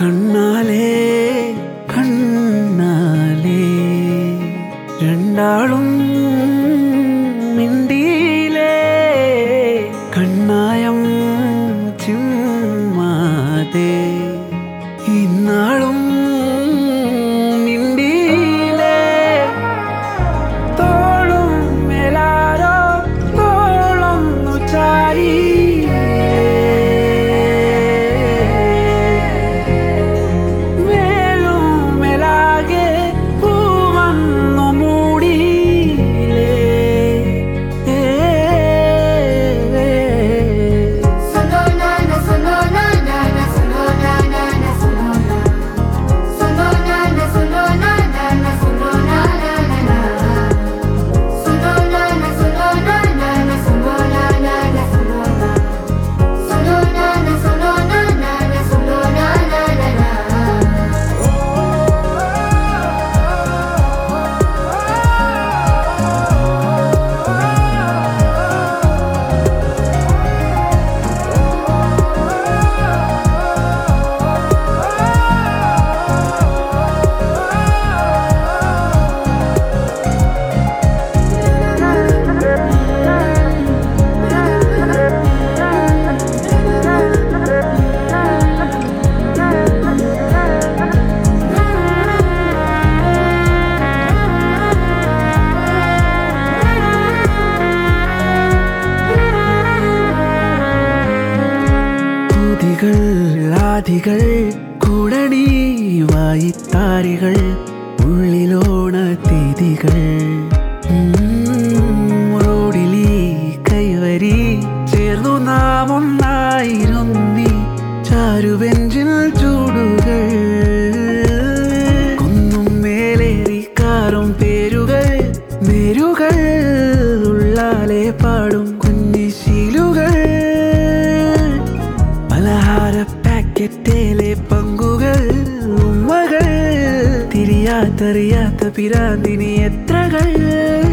കണ്ണാലേ കണ്ണാലേ രണ്ടാളും മിണ്ടിയിലേ കണ്ണായം ചിമ്മാതെ ഇന്നാളും മിണ്ടിയിലേ തോളും മേലാരോ തോളൊന്നു ചാരി ആദികൾ കുടണി വായിത്താരികൾ ഉള്ളിലോണ തീതികൾ റോഡിലീ കൈവരി ചേർന്നു നാം ഒന്നായിരുന്നി ചാരുവെഞ്ചിൽ ചൂടുകൾ കുന്നും മേലേറി കാറും പേരുകൾ നേരുകൾ ഉള്ളാലെ പാടും കുഞ്ഞിശീലുകൾ പലഹാര പാക്കറ്റിലെ പങ്കുകൾ ഉമ്മകൾ തിരിയാത്തറിയാത്ത പിരാന്തിനി എത്രകൾ